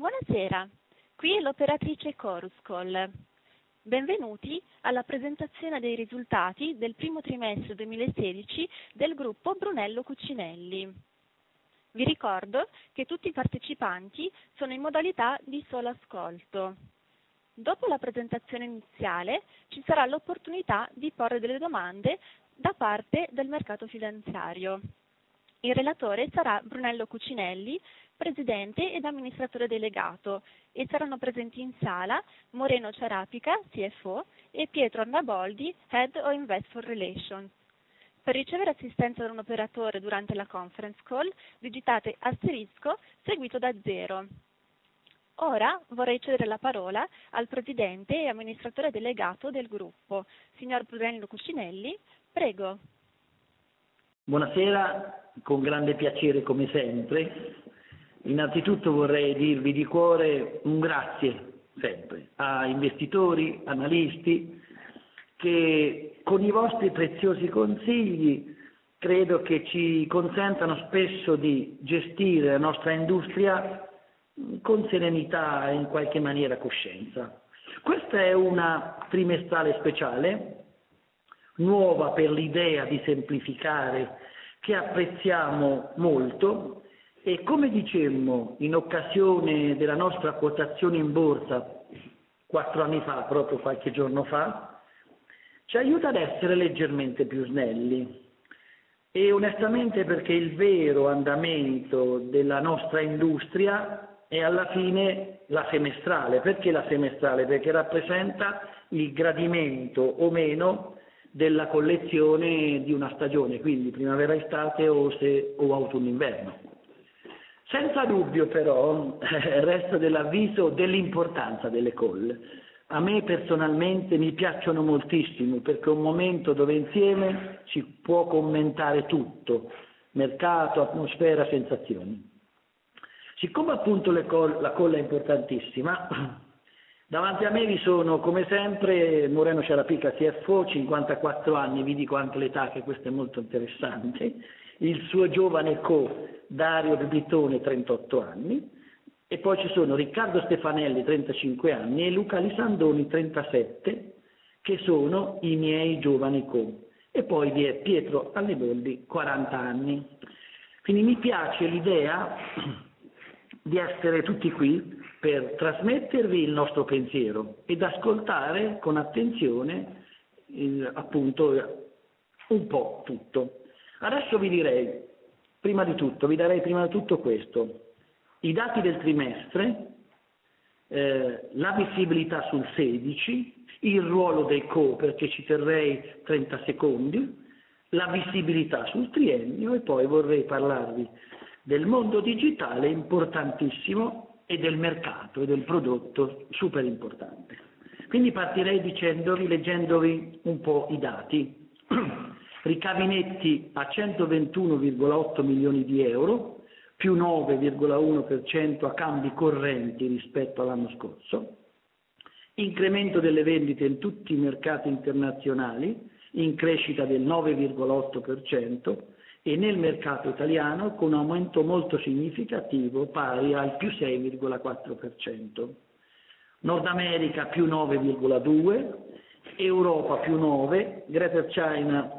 Buonasera, qui è l'operatrice Chorus Call. Benvenuti alla presentazione dei risultati del primo trimestre 2016 del gruppo Brunello Cucinelli. Vi ricordo che tutti i partecipanti sono in modalità di solo ascolto. Dopo la presentazione iniziale ci sarà l'opportunità di porre delle domande da parte del mercato finanziario. Il relatore sarà Brunello Cucinelli, presidente ed amministratore delegato, e saranno presenti in sala Moreno Ciarapica, CFO, e Pietro Arnaboldi, Head of Investor Relations. Per ricevere assistenza da un operatore durante la conference call, digitate asterisco seguito da 0. Ora vorrei cedere la parola al presidente e amministratore delegato del gruppo, signor Brunello Cucinelli. Prego. Buonasera, con grande piacere come sempre. Innanzitutto vorrei dirvi di cuore un grazie sempre a investitori, analisti, che con i vostri preziosi consigli credo che ci consentano spesso di gestire la nostra industria con serenità e in qualche maniera coscienza. Questa è una trimestrale speciale, nuova per l'idea di semplificare, che apprezziamo molto, e come dicemmo in occasione della nostra quotazione in borsa 4 anni fa, proprio qualche giorno fa, ci aiuta ad essere leggermente più snelli. E onestamente perché il vero andamento della nostra industria è alla fine la semestrale. Perché la semestrale? Perché rappresenta il gradimento o meno della collezione di una stagione, quindi primavera-estate o autunno-inverno. Senza dubbio però resto dell'avviso dell'importanza delle call. A me personalmente mi piacciono moltissimo perché è un momento dove insieme si può commentare tutto, mercato, atmosfera, sensazioni. Siccome appunto la call è importantissima, davanti a me vi sono come sempre Moreno Ciarapica, CFO, 54 anni, vi dico anche l'età che questo è molto interessante, il suo giovane Dario Bibitone, 38 anni, e poi ci sono Riccardo Stefanelli, 35 anni, e Luca Lisandoni, 37, che sono i miei giovani E poi vi è Pietro Arnaboldi, 40 anni. Quindi mi piace l'idea di essere tutti qui per trasmettervi il nostro pensiero ed ascoltare con attenzione appunto un po' tutto. Adesso vi darei prima di tutto questo: i dati del trimestre, la visibilità sul 16, il ruolo dei perché ci terrei 30 secondi, la visibilità sul triennio, e poi vorrei parlarvi del mondo digitale importantissimo e del mercato e del prodotto super importante. Quindi partirei leggendovi un po' i dati. Ricavi netti a 121,8 milioni di euro, più 9,1% a cambi correnti rispetto all'anno scorso, incremento delle vendite in tutti i mercati internazionali, in crescita del 9,8%, e nel mercato italiano con un aumento molto significativo pari al più 6,4%. Nord America più 9,2%, Europa più 9%, Greater China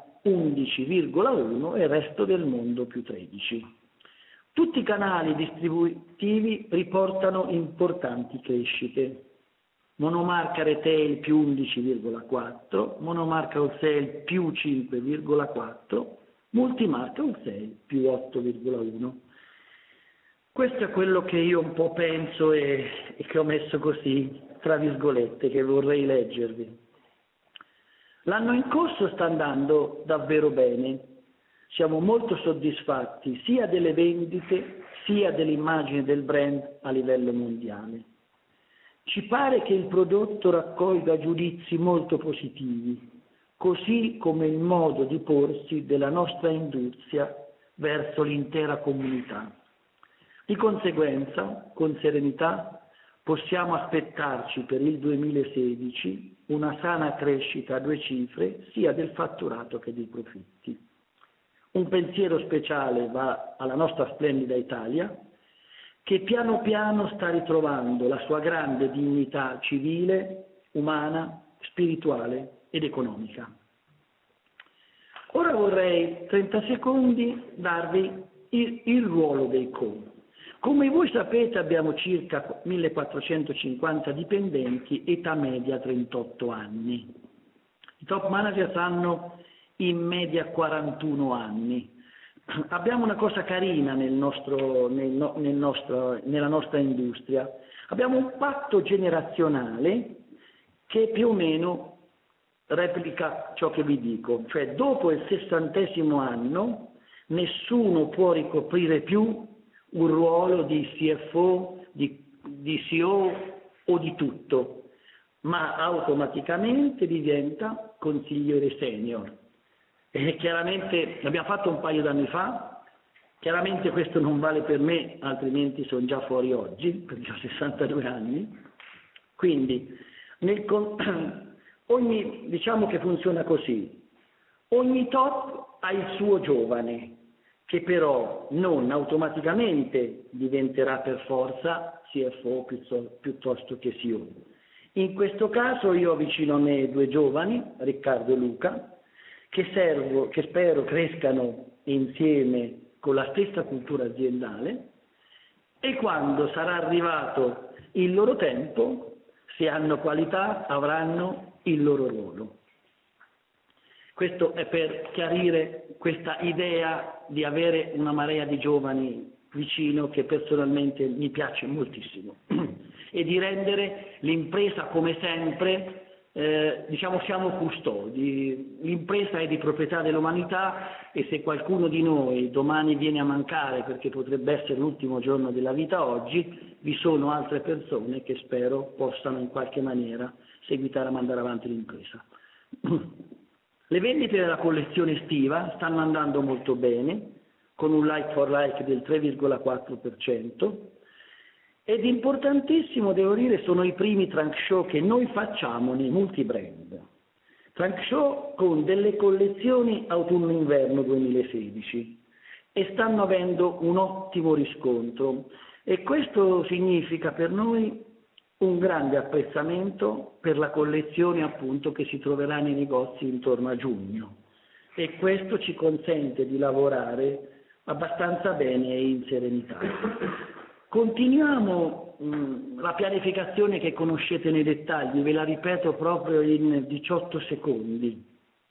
11,1% e il resto del mondo più 13%. Tutti i canali distributivi riportano importanti crescite. Monomarca Retail più 11,4%, monomarca Wholesale più 5,4%, multimarca Wholesale più 8,1%. Questo è quello che io un po' penso e che ho messo così, tra virgolette, che vorrei leggervi. L'anno in corso sta andando davvero bene. Siamo molto soddisfatti sia delle vendite sia dell'immagine del brand a livello mondiale. Ci pare che il prodotto raccolga giudizi molto positivi, così come il modo di porsi della nostra industria verso l'intera comunità. Di conseguenza, con serenità, possiamo aspettarci per il 2016 una sana crescita a 2 cifre sia del fatturato che dei profitti. Un pensiero speciale va alla nostra splendida Italia, che piano piano sta ritrovando la sua grande dignità civile, umana, spirituale ed economica. Ora vorrei 30 secondi darvi il ruolo dei co. Come voi sapete abbiamo circa 1450 dipendenti, età media 38 anni. I top manager hanno in media 41 anni. Abbiamo una cosa carina nella nostra industria. Abbiamo un patto generazionale che più o meno replica ciò che vi dico, cioè dopo il 60° anno nessuno può ricoprire più un ruolo di CFO, di CEO o di tutto, ma automaticamente diventa consigliere senior. E chiaramente l'abbiamo fatto un paio d'anni fa, chiaramente questo non vale per me, altrimenti sono già fuori oggi, perché ho 62 anni, quindi diciamo che funziona così, ogni top ha il suo giovane, che però non automaticamente diventerà per forza CFO piuttosto che CEO. In questo caso io ho vicino a me 2 giovani, Riccardo e Luca, che spero crescano insieme con la stessa cultura aziendale, e quando sarà arrivato il loro tempo, se hanno qualità, avranno il loro ruolo. Questo è per chiarire questa idea di avere una marea di giovani vicino, che personalmente mi piace moltissimo, e di rendere l'impresa, come sempre, diciamo, siamo custodi. L'impresa è di proprietà dell'umanità, e se qualcuno di noi domani viene a mancare, perché potrebbe essere l'ultimo giorno della vita oggi, vi sono altre persone che spero possano in qualche maniera seguitare a mandare avanti l'impresa. Le vendite della collezione estiva stanno andando molto bene, con un like for like del 3,4%, ed importantissimo, devo dire, sono i primi trunk show che noi facciamo nei multibrand. Trunk show con delle collezioni autunno-inverno 2016, e stanno avendo un ottimo riscontro, e questo significa per noi un grande apprezzamento per la collezione, appunto, che si troverà nei negozi intorno a giugno, e questo ci consente di lavorare abbastanza bene e in serenità. Continuiamo la pianificazione che conoscete nei dettagli, ve la ripeto proprio in 18 secondi.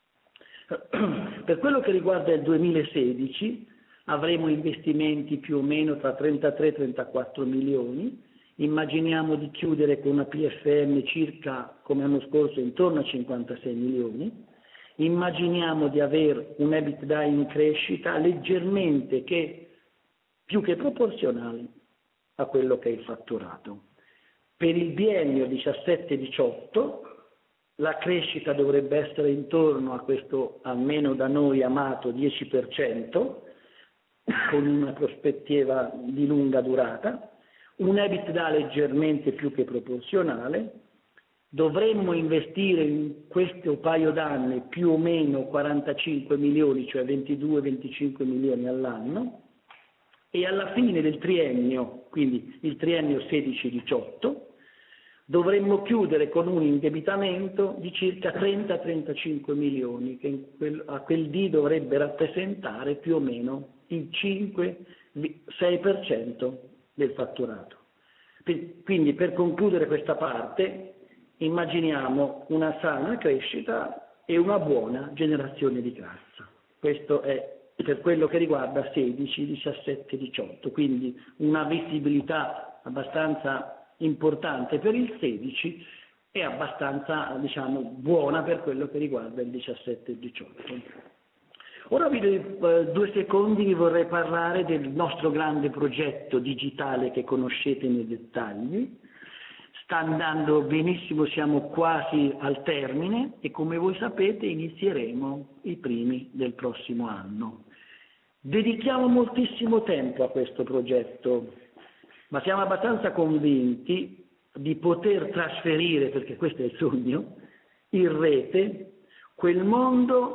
Per quello che riguarda il 2016 avremo investimenti più o meno tra 33 e 34 milioni, immaginiamo di chiudere con una PFM circa, come l'anno scorso, intorno a 56 milioni, immaginiamo di avere un EBITDA in crescita leggermente più che proporzionale a quello che è il fatturato. Per il biennio 17-18 la crescita dovrebbe essere intorno a questo, almeno da noi amato, 10%, con una prospettiva di lunga durata, un EBITDA leggermente più che proporzionale. Dovremmo investire in questo paio d'anni più o meno 45 milioni, cioè 22-25 milioni all'anno, e alla fine del triennio, quindi il triennio 16-18, dovremmo chiudere con un indebitamento di circa 30-35 milioni, che a quel D dovrebbe rappresentare più o meno il 5-6% del fatturato. Quindi, per concludere questa parte, immaginiamo una sana crescita e una buona generazione di cassa. Questo è per quello che riguarda 16, 17, 18, quindi una visibilità abbastanza importante per il 16 e abbastanza, diciamo, buona per quello che riguarda il 17 e il 18. Ora 2 secondi vi vorrei parlare del nostro grande progetto digitale che conoscete nei dettagli. Sta andando benissimo, siamo quasi al termine, e come voi sapete inizieremo i primi del prossimo anno. Dedichiamo moltissimo tempo a questo progetto, ma siamo abbastanza convinti di poter trasferire, perché questo è il sogno, in rete quel mondo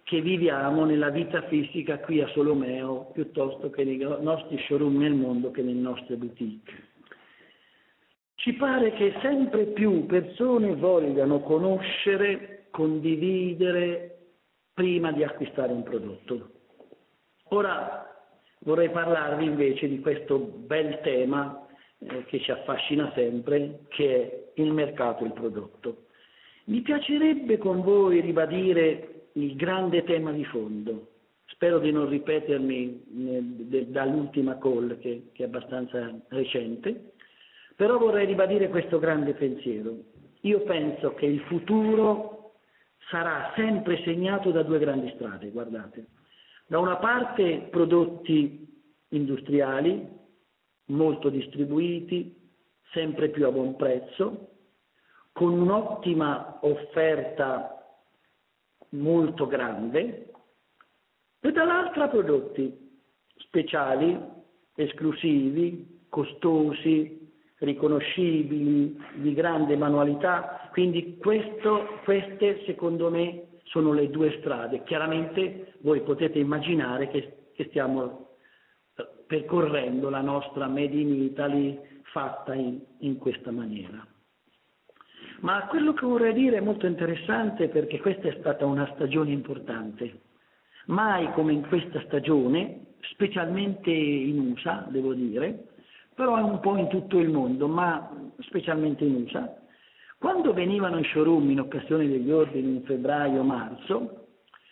che viviamo nella vita fisica qui a Solomeo, piuttosto che nei nostri showroom nel mondo che nelle nostre boutique. Ci pare che sempre più persone vogliano conoscere, condividere prima di acquistare un prodotto. Ora vorrei parlarvi invece di questo bel tema che ci affascina sempre, che è il mercato e il prodotto. Mi piacerebbe con voi ribadire il grande tema di fondo. Spero di non ripetermi dall'ultima call che è abbastanza recente, però vorrei ribadire questo grande pensiero. Io penso che il futuro sarà sempre segnato da due grandi strade, guardate. Da una parte prodotti industriali, molto distribuiti, sempre più a buon prezzo, con un'ottima offerta molto grande, e dall'altra prodotti speciali, esclusivi, costosi, riconoscibili, di grande manualità. Quindi queste secondo me sono le due strade. Chiaramente voi potete immaginare che stiamo percorrendo la nostra Made in Italy fatta in questa maniera. Ma quello che vorrei dire è molto interessante, perché questa è stata una stagione importante. Mai come in questa stagione, specialmente in USA, devo dire, però un po' in tutto il mondo, ma specialmente in USA, quando venivano in showroom in occasione degli ordini in febbraio-marzo,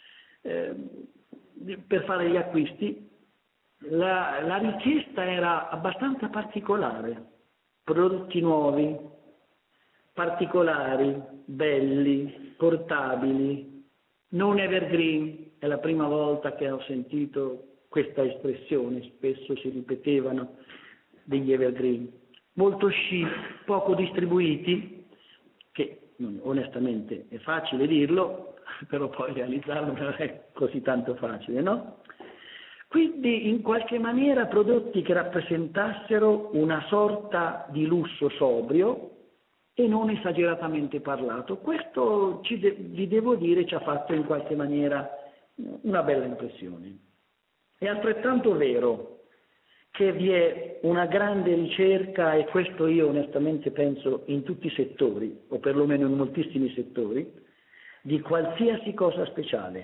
per fare gli acquisti, la richiesta era abbastanza particolare, prodotti nuovi, particolari, belli, portabili, non evergreen. È la prima volta che ho sentito questa espressione, spesso si ripetevano degli evergreen, molto chic, poco distribuiti, che onestamente è facile dirlo, però poi realizzarlo non è così tanto facile, no? Quindi in qualche maniera prodotti che rappresentassero una sorta di lusso sobrio e non esageratamente parlato. Questo, vi devo dire, ci ha fatto in qualche maniera una bella impressione. È altrettanto vero che vi è una grande ricerca, e questo io onestamente penso in tutti i settori, o perlomeno in moltissimi settori, di qualsiasi cosa speciale,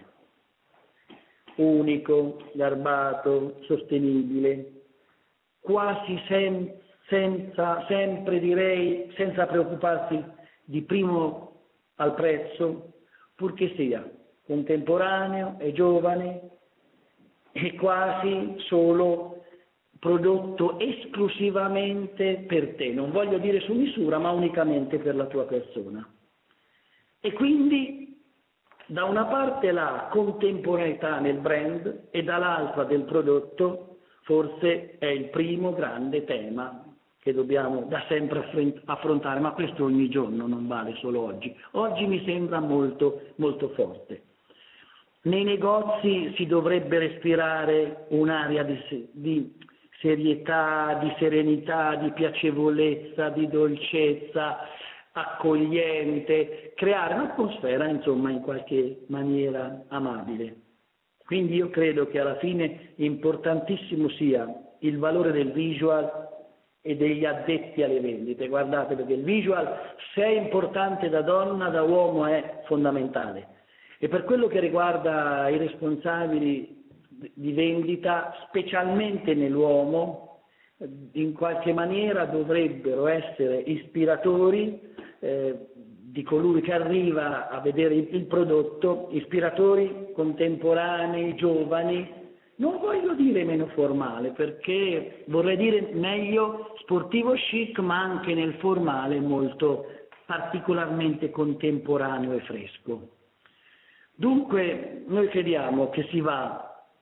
unico, garbato, sostenibile, quasi sempre direi, senza preoccuparsi di primo al prezzo, purché sia contemporaneo e giovane e quasi solo prodotto esclusivamente per te, non voglio dire su misura, ma unicamente per la tua persona. E quindi da una parte la contemporaneità nel brand e dall'altra del prodotto forse è il primo grande tema che dobbiamo da sempre affrontare, ma questo ogni giorno, non vale solo oggi. Oggi mi sembra molto, molto forte. Nei negozi si dovrebbe respirare un'aria di serietà, di serenità, di piacevolezza, di dolcezza, accogliente, creare un'atmosfera, insomma, in qualche maniera amabile. Quindi io credo che alla fine importantissimo sia il valore del visual e degli addetti alle vendite. Guardate, perché il visual, se è importante da donna, da uomo è fondamentale. E per quello che riguarda i responsabili di vendita, specialmente nell'uomo, in qualche maniera dovrebbero essere ispiratori di colui che arriva a vedere il prodotto, ispiratori contemporanei, giovani, non voglio dire meno formale, perché vorrei dire meglio sportivo chic, ma anche nel formale molto particolarmente contemporaneo e fresco. Dunque noi crediamo che si va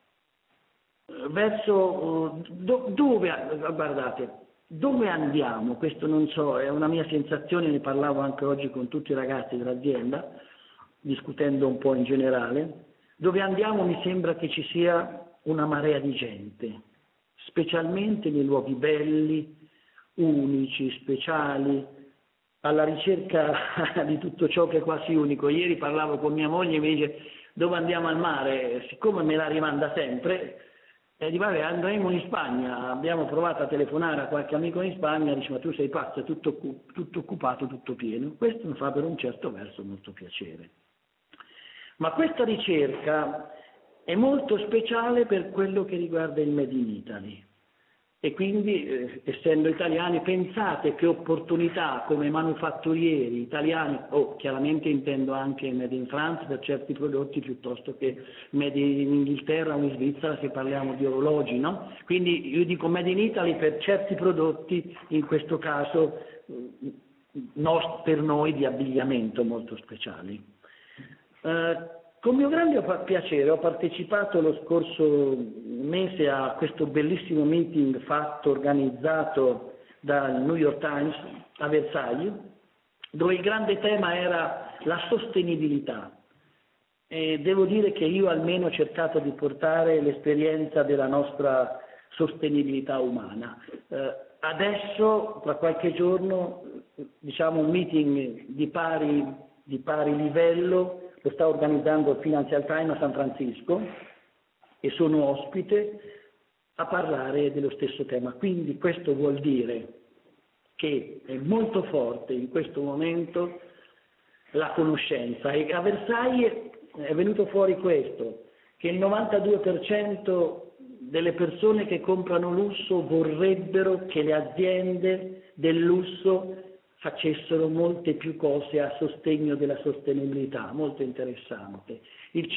verso dove andiamo? Questo non so, è una mia sensazione, ne parlavo anche oggi con tutti i ragazzi dell'azienda, discutendo un po' in generale. Dove andiamo mi sembra che ci sia una marea di gente, specialmente nei luoghi belli, unici, speciali, alla ricerca di tutto ciò che è quasi unico. Ieri parlavo con mia moglie e mi dice: dove andiamo al mare, siccome me la rimanda sempre, dico, vabbè, andremo in Spagna, abbiamo provato a telefonare a qualche amico in Spagna, dice ma tu sei pazzo, è tutto occupato, tutto pieno. Questo mi fa per un certo verso molto piacere. Ma questa ricerca è molto speciale per quello che riguarda il Made in Italy. E quindi, essendo italiani, pensate che opportunità come manufatturieri italiani, chiaramente intendo anche Made in France per certi prodotti, piuttosto che Made in Inghilterra o in Svizzera se parliamo di orologi, no? Quindi io dico Made in Italy per certi prodotti, in questo caso per noi di abbigliamento molto speciali. Con mio grande piacere ho partecipato lo scorso mese a questo bellissimo meeting organizzato dal New York Times a Versailles, dove il grande tema era la sostenibilità. E devo dire che io almeno ho cercato di portare l'esperienza della nostra sostenibilità umana. Adesso, tra qualche giorno, diciamo un meeting di pari livello lo sta organizzando il Financial Times a San Francisco e sono ospite a parlare dello stesso tema. Quindi questo vuol dire che è molto forte in questo momento la conoscenza e a Versailles è venuto fuori questo, che il 92% delle persone che comprano lusso vorrebbero che le aziende del lusso facessero molte più cose a sostegno della sostenibilità, molto interessante. Il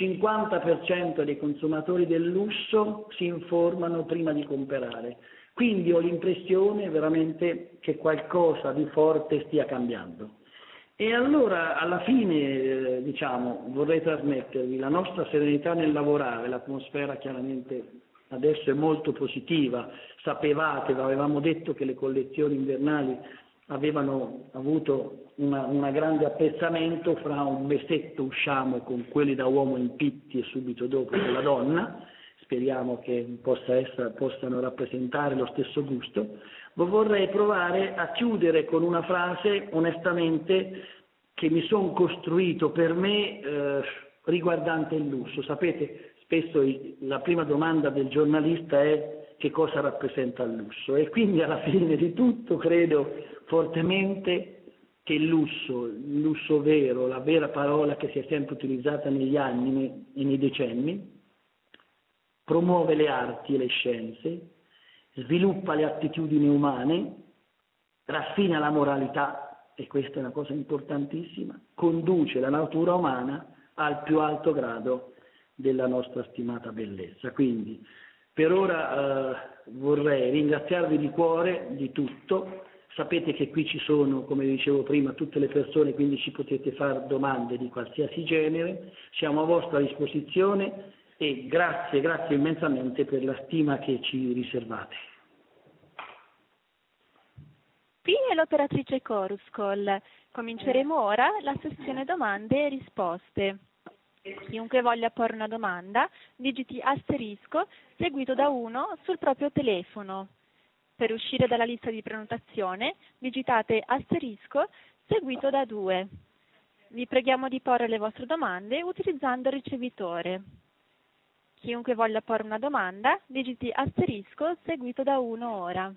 50% dei consumatori del lusso si informano prima di comprare, quindi ho l'impressione veramente che qualcosa di forte stia cambiando. E allora alla fine vorrei trasmettervi la nostra serenità nel lavorare, l'atmosfera chiaramente adesso è molto positiva, sapevate, avevamo detto che le collezioni invernali avevano avuto un grande apprezzamento, fra un mesetto usciamo con quelli da uomo in pitti e subito dopo con la donna, speriamo che possano rappresentare lo stesso gusto. Vorrei provare a chiudere con una frase onestamente che mi sono costruito per me riguardante il lusso. Sapete, spesso la prima domanda del giornalista è che cosa rappresenta il lusso e quindi alla fine di tutto credo fortemente che il lusso vero, la vera parola che si è sempre utilizzata negli anni e nei decenni, promuove le arti e le scienze, sviluppa le attitudini umane, raffina la moralità, e questa è una cosa importantissima, conduce la natura umana al più alto grado della nostra stimata bellezza. Quindi per ora vorrei ringraziarvi di cuore di tutto, sapete che qui ci sono, come dicevo prima, tutte le persone, quindi ci potete fare domande di qualsiasi genere, siamo a vostra disposizione e grazie immensamente per la stima che ci riservate. Qui è l'operatrice Chorus Call. Cominceremo ora la sessione domande e risposte. Chiunque voglia porre una domanda, digiti asterisco seguito da 1 sul proprio telefono. Per uscire dalla lista di prenotazione, digitate asterisco seguito da 2. Vi preghiamo di porre le vostre domande utilizzando il ricevitore. Chiunque voglia porre una domanda, digiti asterisco seguito da 1 ora.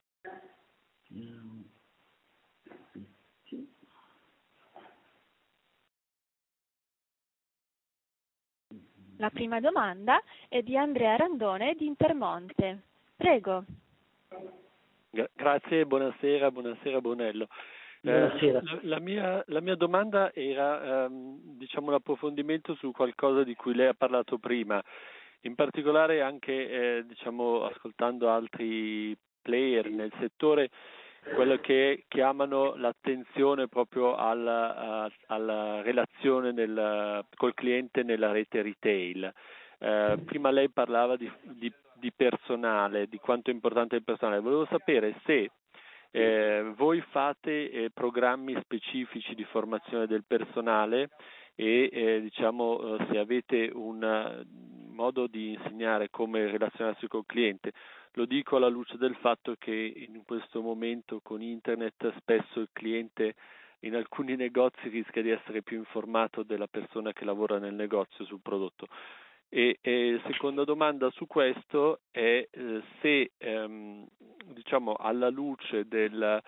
La prima domanda è di Andrea Randone di Intermonte. Prego. Grazie, buonasera Brunello. Buonasera. La mia domanda era un approfondimento su qualcosa di cui lei ha parlato prima, in particolare anche ascoltando altri player nel settore, quello che chiamano l'attenzione proprio alla relazione col cliente nella rete retail. Prima lei parlava di personale, di quanto è importante il personale. Volevo sapere se voi fate programmi specifici di formazione del personale e se avete un modo di insegnare come relazionarsi col cliente. Lo dico alla luce del fatto che in questo momento con internet spesso il cliente in alcuni negozi rischia di essere più informato della persona che lavora nel negozio sul prodotto. E seconda domanda su questo è se diciamo alla luce dello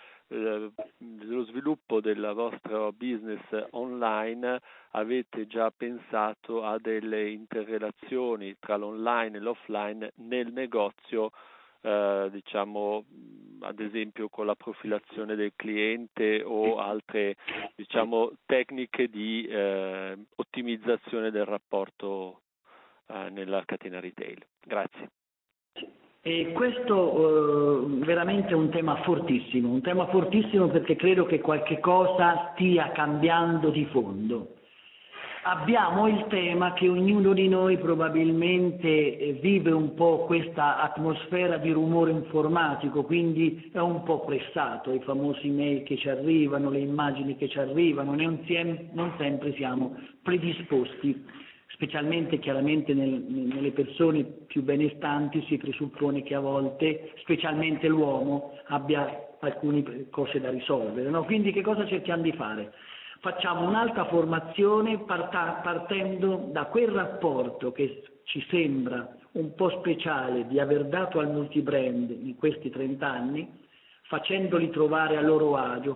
sviluppo del vostro business online avete già pensato a delle interrelazioni tra l'online e l'offline nel negozio, diciamo ad esempio con la profilazione del cliente o altre diciamo tecniche di ottimizzazione del rapporto nella catena retail. Grazie. E questo veramente è un tema fortissimo perché credo che qualche cosa stia cambiando di fondo. Abbiamo il tema che ognuno di noi probabilmente vive un po' questa atmosfera di rumore informatico, quindi è un po' pressato, i famosi mail che ci arrivano, le immagini che ci arrivano, non sempre siamo predisposti, specialmente chiaramente nelle persone più benestanti si presuppone che a volte, specialmente l'uomo, abbia alcune cose da risolvere, no? Quindi che cosa cerchiamo di fare? Facciamo un'alta formazione partendo da quel rapporto che ci sembra un po' speciale di aver dato al multibrand in questi 30 anni, facendoli trovare a loro agio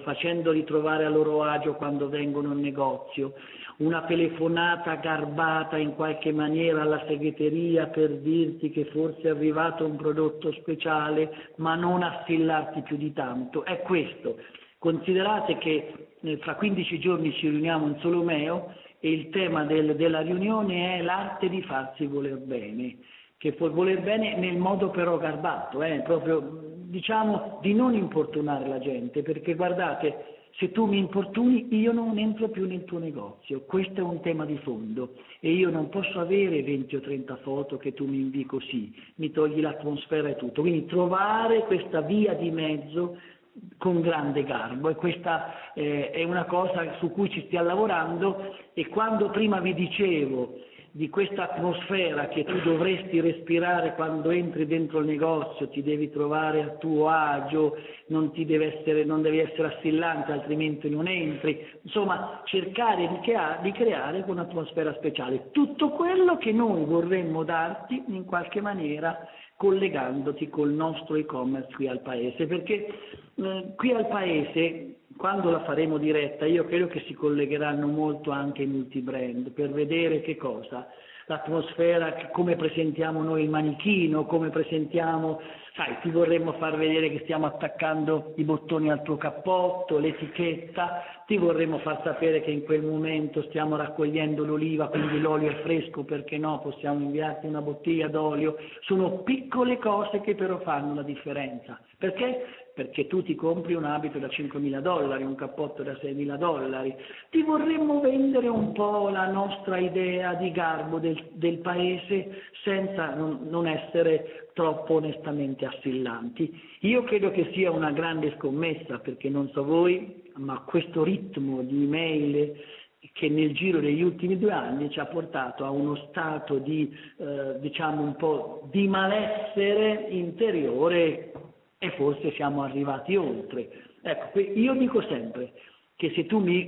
quando vengono in negozio, una telefonata garbata in qualche maniera alla segreteria per dirti che forse è arrivato un prodotto speciale, ma non assillarti più di tanto. È questo. Considerate che fra 15 giorni ci riuniamo in Solomeo e il tema della riunione è l'arte di farsi voler bene, che può voler bene nel modo però garbato, proprio diciamo di non importunare la gente, perché guardate, se tu mi importuni io non entro più nel tuo negozio, questo è un tema di fondo e io non posso avere 20 o 30 foto che tu mi invii così, mi togli l'atmosfera e tutto, quindi trovare questa via di mezzo con grande garbo e questa è una cosa su cui ci stiamo lavorando e quando prima vi dicevo di questa atmosfera che tu dovresti respirare quando entri dentro il negozio, ti devi trovare a tuo agio, non devi essere assillante altrimenti non entri, insomma cercare di creare un'atmosfera speciale, tutto quello che noi vorremmo darti in qualche maniera collegandoti col nostro e-commerce qui al Paese, perché qui al Paese, quando la faremo diretta, io credo che si collegheranno molto anche i multibrand per vedere che cosa? L'atmosfera, come presentiamo noi il manichino, come presentiamo, sai, ti vorremmo far vedere che stiamo attaccando i bottoni al tuo cappotto, l'etichetta, ti vorremmo far sapere che in quel momento stiamo raccogliendo l'oliva, quindi l'olio è fresco, perché no, possiamo inviarti una bottiglia d'olio. Sono piccole cose che però fanno la differenza. Perché? Perché tu ti compri un abito da $5.000, un cappotto da $6.000, ti vorremmo vendere un po' la nostra idea di garbo del paese senza non essere troppo onestamente assillanti. Io credo che sia una grande scommessa, perché non so voi, ma questo ritmo di email che nel giro degli ultimi 2 anni ci ha portato a uno stato di, diciamo un po' di malessere interiore e forse siamo arrivati oltre. Ecco, io dico sempre che se tu mi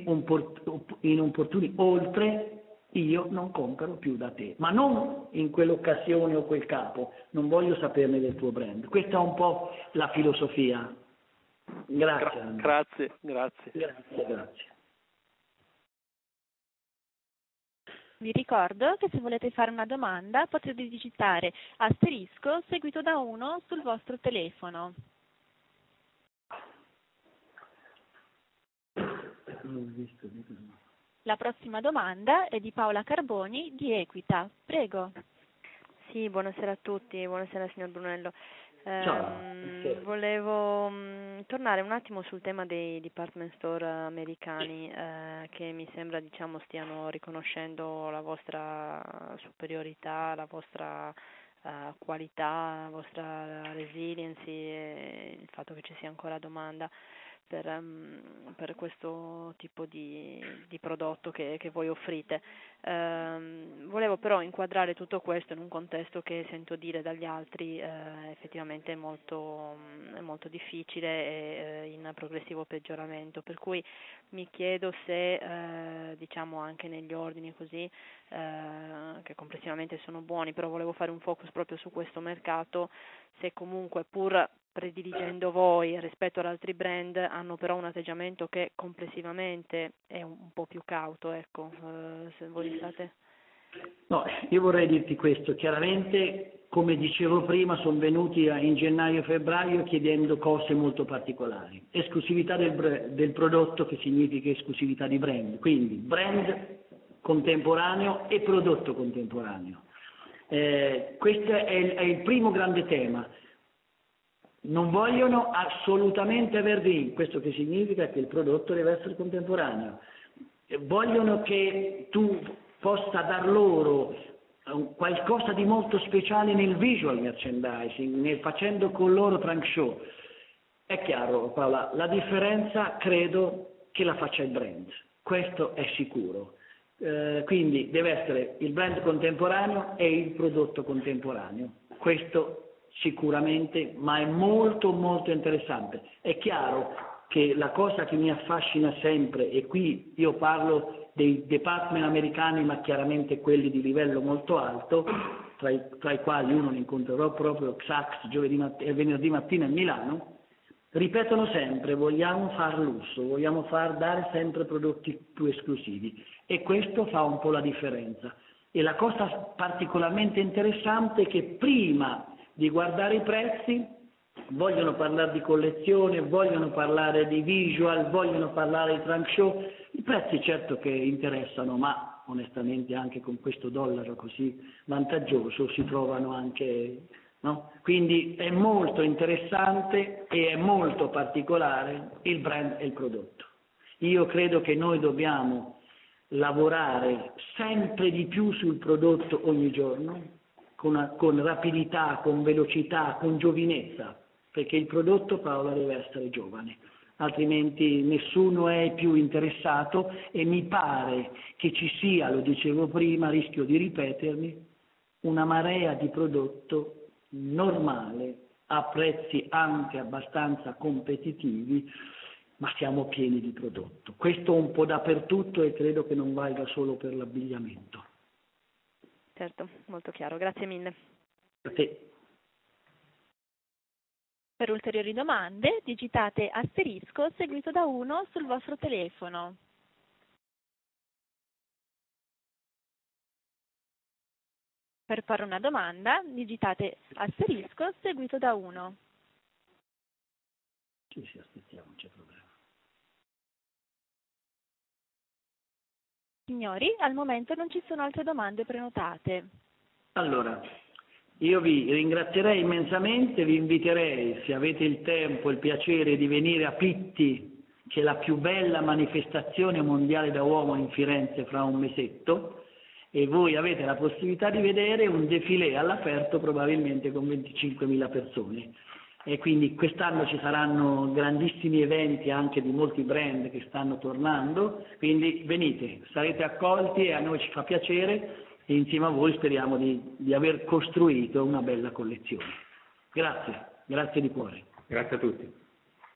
importuni oltre, io non compro più da te, ma non in quell'occasione o quel capo, non voglio saperne del tuo brand. Questa è un po' la filosofia. Grazie. Grazie. Vi ricordo che se volete fare una domanda potete digitare asterisco seguito da 1 sul vostro telefono. La prossima domanda è di Paola Carboni di Equita. Prego. Sì, buonasera a tutti, buonasera signor Brunello. Ciao. Volevo tornare un attimo sul tema dei department store americani che mi sembra stiano riconoscendo la vostra superiorità, la vostra qualità, la vostra resiliency e il fatto che ci sia ancora domanda. per questo tipo di prodotto che voi offrite. Volevo però inquadrare tutto questo in un contesto che sento dire dagli altri effettivamente è molto difficile e in progressivo peggioramento, per cui mi chiedo se diciamo anche negli ordini così che complessivamente sono buoni, però volevo fare un focus proprio su questo mercato, se comunque pur prediligendo voi rispetto ad altri brand hanno però un atteggiamento che complessivamente è un po' più cauto, ecco, se voi state... No, io vorrei dirti questo, chiaramente come dicevo prima sono venuti in gennaio-febbraio chiedendo cose molto particolari, esclusività del prodotto che significa esclusività di brand, quindi brand contemporaneo e prodotto contemporaneo. Questo è il primo grande tema. Non vogliono assolutamente evergreen, questo che significa che il prodotto deve essere contemporaneo. Vogliono che tu possa dar loro qualcosa di molto speciale nel visual merchandising, facendo con loro trunk show. È chiaro, Paola, la differenza credo che la faccia il brand, questo è sicuro. Quindi deve essere il brand contemporaneo e il prodotto contemporaneo, questo sicuramente, ma è molto molto interessante. È chiaro che la cosa che mi affascina sempre, e qui io parlo dei department americani, ma chiaramente quelli di livello molto alto, tra i quali uno ne incontrerò proprio Saks venerdì mattina a Milano, ripetono sempre: vogliamo far lusso, vogliamo dare sempre prodotti più esclusivi, e questo fa un po' la differenza. E la cosa particolarmente interessante è che prima di guardare i prezzi vogliono parlare di collezione, vogliono parlare di visual, vogliono parlare di trunk show. I prezzi certo che interessano, ma onestamente anche con questo dollaro così vantaggioso si trovano anche, no? Quindi è molto interessante e è molto particolare il brand e il prodotto. Io credo che noi dobbiamo lavorare sempre di più sul prodotto ogni giorno, con rapidità, con velocità, con giovinezza, perché il prodotto, Paola, deve essere giovane, altrimenti nessuno è più interessato, e mi pare che ci sia, lo dicevo prima, rischio di ripetermi, una marea di prodotto normale a prezzi anche abbastanza competitivi, ma siamo pieni di prodotto. Questo un po' dappertutto, e credo che non valga solo per l'abbigliamento. Certo, molto chiaro, grazie mille. A te. Per ulteriori domande digitate asterisco seguito da 1 sul vostro telefono. Per fare una domanda digitate asterisco seguito da 1. Sì, aspettiamo, non c'è problema. Signori, al momento non ci sono altre domande prenotate. Allora, io vi ringrazierei immensamente, vi inviterei, se avete il tempo e il piacere, di venire a Pitti, che è la più bella manifestazione mondiale da uomo in Firenze fra un mesetto, e voi avete la possibilità di vedere un defilé all'aperto probabilmente con 25.000 persone. E quindi quest'anno ci saranno grandissimi eventi anche di molti brand che stanno tornando, quindi venite, sarete accolti, e a noi ci fa piacere, e insieme a voi speriamo di aver costruito una bella collezione. Grazie di cuore. Grazie a tutti.